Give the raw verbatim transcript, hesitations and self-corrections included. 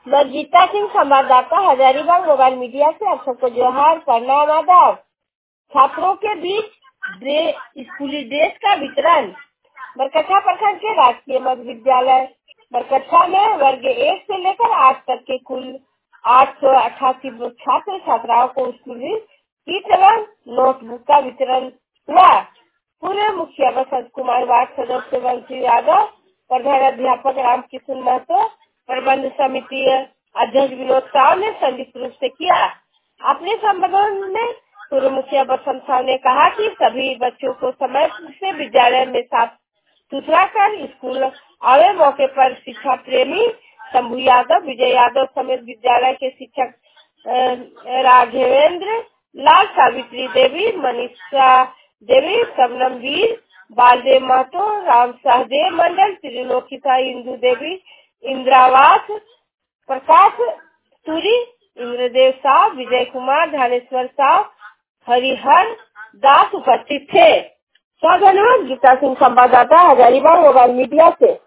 मैं गीता सिंह, संवाददाता Hazaribagh mobile media से। आप सबको जोहार, प्रणाम, आदाब। छात्रों के बीच स्कूली ड्रेस का वितरण। बरकट्ठा प्रखंड के राजकीय मध्य विद्यालय बरकट्ठा में वर्ग एक से लेकर आठ तक के कुल आठ सौ अट्ठासी छात्र छात्राओं को स्कूली किट एवं नोटबुक का वितरण हुआ। पूर्व मुखिया बसंत कुमार, वार्ड सदस्य वंशी यादव, प्रधान अध्यापक रामकिशन महतो, प्रबंध समिति अध्यक्ष विनोद साव ने संयुक्त रूप से किया। अपने संबोधन में पूर्व मुखिया बसंत साव ने कहा कि सभी बच्चों को समय से विद्यालय में साफ सुथरा कर स्कूल आवे। मौके पर शिक्षा प्रेमी शंभू यादव, विजय यादव समेत विद्यालय के शिक्षक राघवेंद्र लाल, सावित्री देवी, मनीषा देवी, सबनम वीर, बालदेव महतो, राम सहदेव मंडल, त्रिलोकिता, इंदु देवी, इंद्रावास, प्रकाश सूरी, इंद्रदेव साव, विजय कुमार, धानेश्वर साव, हरिहर दास उपस्थित थे। धन्यवाद। गीता सिंह, संवाददाता हजारीबाग मोबाइल मीडिया से।